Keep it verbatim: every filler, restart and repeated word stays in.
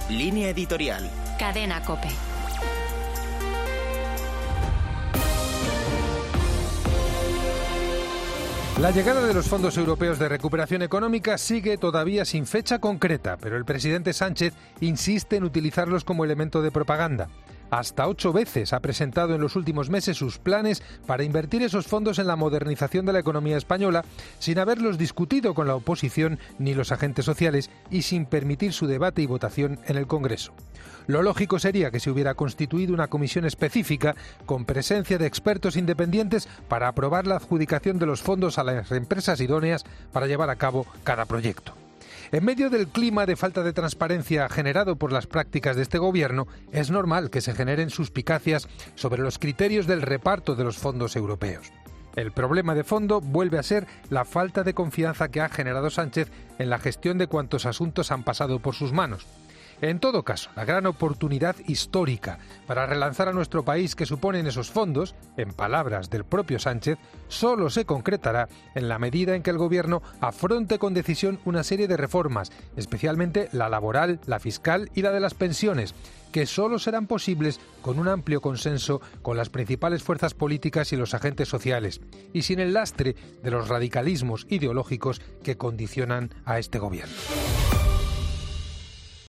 Línea editorial. Cadena COPE. La llegada de los fondos europeos de recuperación económica sigue todavía sin fecha concreta, pero el presidente Sánchez insiste en utilizarlos como elemento de propaganda. Hasta ocho veces ha presentado en los últimos meses sus planes para invertir esos fondos en la modernización de la economía española, sin haberlos discutido con la oposición ni los agentes sociales y sin permitir su debate y votación en el Congreso. Lo lógico sería que se hubiera constituido una comisión específica con presencia de expertos independientes para aprobar la adjudicación de los fondos a las empresas idóneas para llevar a cabo cada proyecto. En medio del clima de falta de transparencia generado por las prácticas de este gobierno, es normal que se generen suspicacias sobre los criterios del reparto de los fondos europeos. El problema de fondo vuelve a ser la falta de confianza que ha generado Sánchez en la gestión de cuantos asuntos han pasado por sus manos. En todo caso, la gran oportunidad histórica para relanzar a nuestro país que suponen esos fondos, en palabras del propio Sánchez, solo se concretará en la medida en que el Gobierno afronte con decisión una serie de reformas, especialmente la laboral, la fiscal y la de las pensiones, que solo serán posibles con un amplio consenso con las principales fuerzas políticas y los agentes sociales, y sin el lastre de los radicalismos ideológicos que condicionan a este Gobierno.